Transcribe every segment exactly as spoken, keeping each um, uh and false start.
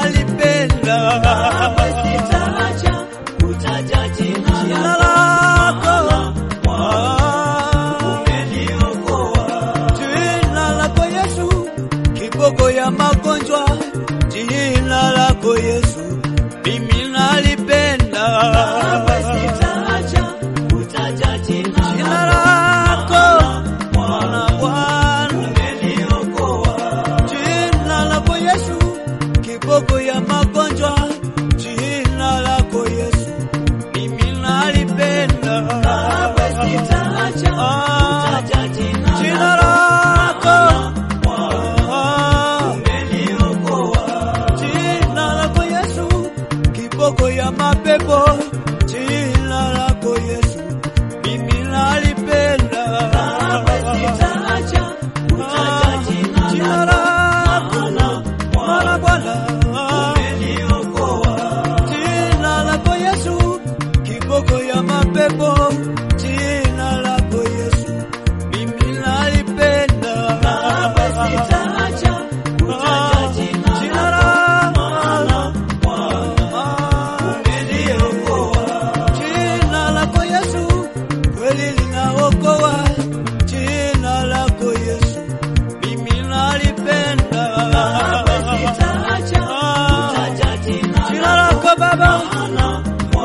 nalipenda. Sitaacha kutaja jina Jina lako, lako umeniokoa. jina lako Yesu, kiboko ya magonjwa. Jina lako Yesu, mimi nalipenda. Sitaacha kutaja jina Jina lako Bwana, Bwana umeniokoa. jina lako Yesu, kiboko ya magonjwa. Jina lako Yesu, mimi nalipenda. Sitaacha kutaja jina Jina lako umeniokoa. jina lako Yesu, kiboko ya mapepo. Jina lako Yesu, mimi nalipenda. Sitaacha kutaja jina Jina lako, lako Bwana, Bwana umeniokoa. jina lako Yesu, kiboko ya mapepo. Jina lako Yesu, mimi nalipenda. Sitaacha kutaja jina Jina lako, lako umeniokoa. jina lako Yesu, kweli linaokoa. Jina lako Yesu, mimi nalipenda. Sitaacha kutaja jina Jina lako Baba, lako,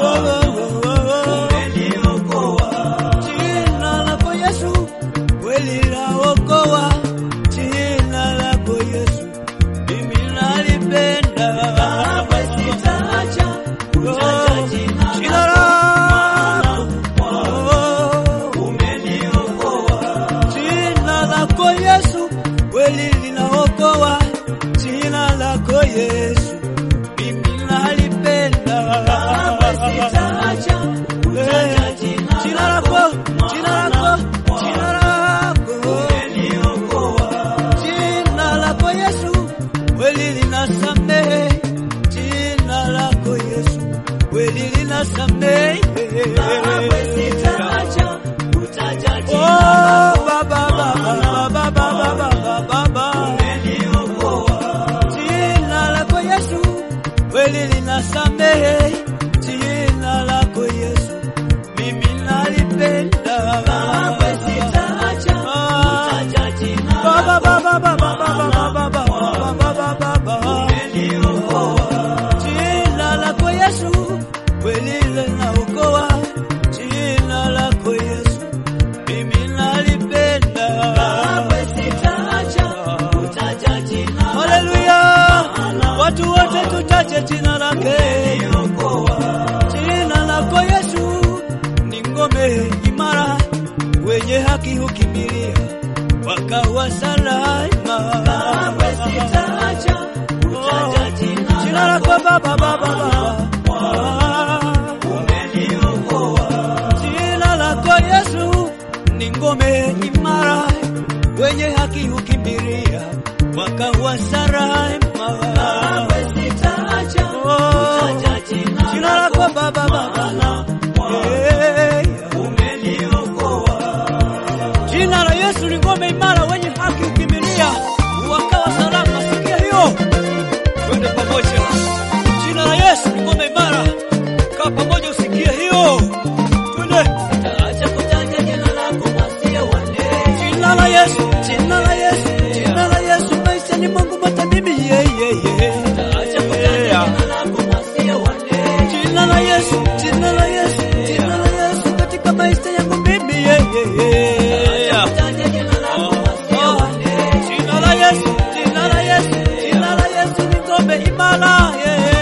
umeniokoa. jina lako Yesu, kweli laokoa. Jina lako Yesu, mimi nalipenda. Sitaacha kutaja jina Jina lako, lako umeniokoa. jina lako Yesu, kweli linaokoa. Jina lako Yesu, mimi nalipenda. Sitaacha kutaja jina Jina lako, jina lako, jina lako umeniokoa. jina lako Yesu, kweli linasamehe. Jina lako Yesu, kweli linasamehe. Sitaacha kutaja Oh, jina Baba, Baba, Baba, Baba, Baba, Baba. umeniokoa. Jina lako Yesu, kweli linasamehe. Jina lako Yesu, mimi nalipenda. Sitaacha kutaja jina Baba, Baba, Baba, Baba, Baba, Baba, Baba, Baba. umeniokoa. Jina lako Yesu, kweli linaokoa. Jina lako Yesu, mimi nalipenda. Sitaacha kutaja jina Haleluya, watu wote tutaje jina lake. Jina lako Yesu ni ngome imara, wenye haki hukimbilia wakawa salama. Sitaacha kutaja jina Jina lako Baba, Baba, Baba, umeniokoa. jina lako Yesu ni ngome imara, wenye haki hukimbilia wakawa salama. Sitaacha kutaja jina Jina lako Baba, Baba, yeah. umeniokoa. Jina la Yesu ni ngome imara, wenye haki hukimbilia wakawa salama. Sikia hiyo, twende pamoja. Jina la Yesu ni ngome imara, kaa pamoja usikie hiyo, twende. Sitaacha kutaja jina lako masia wane. Jina la Yesu, jina la Yesu, jina la Yesu, maisha ni Mungu matabimi, yeah, yeah, yeah. Sitaacha kutaja jina lako masia wane. Jina la Yesu, jina la Yesu, jina la Yesu katika maisha yangu mimi, yeah, yeah, yeah. Kutaja jina lako masia wane. Jina la Yesu, jina la Yesu, jina la Yesu ni ngome imara, yeah.